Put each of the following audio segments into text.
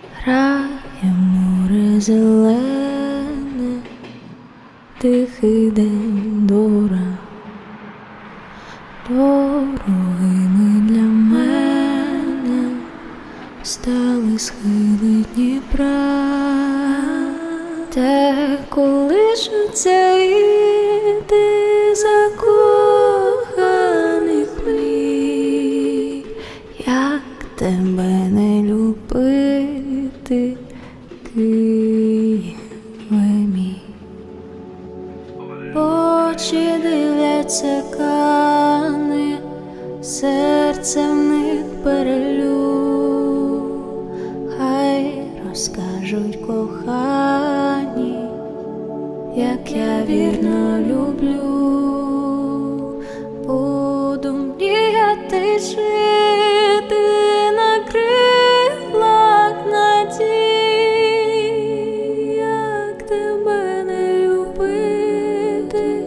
Грає море зелене, тихий день дора, дорогими для мене стали схили Дніпра. Те колишуться віти закоханих мрій, як тебе не любити, Києве мій. Очі дивляться кани, серце в них перелюб. Хай розкажуть кохані, як я вірно люблю. Буду мріяти жити на крилах надії, як тебе не любити,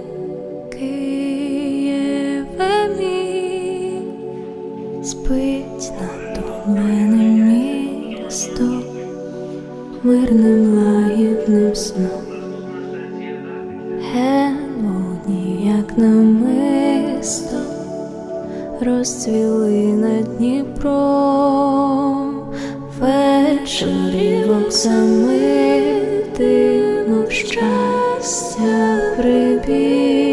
Києве мій. Спить натомлене місто мирним лагідним сном. Гелоні, як намисто, розцвіли над Дніпром. Вечорів оксамити, мов щастя прибіг.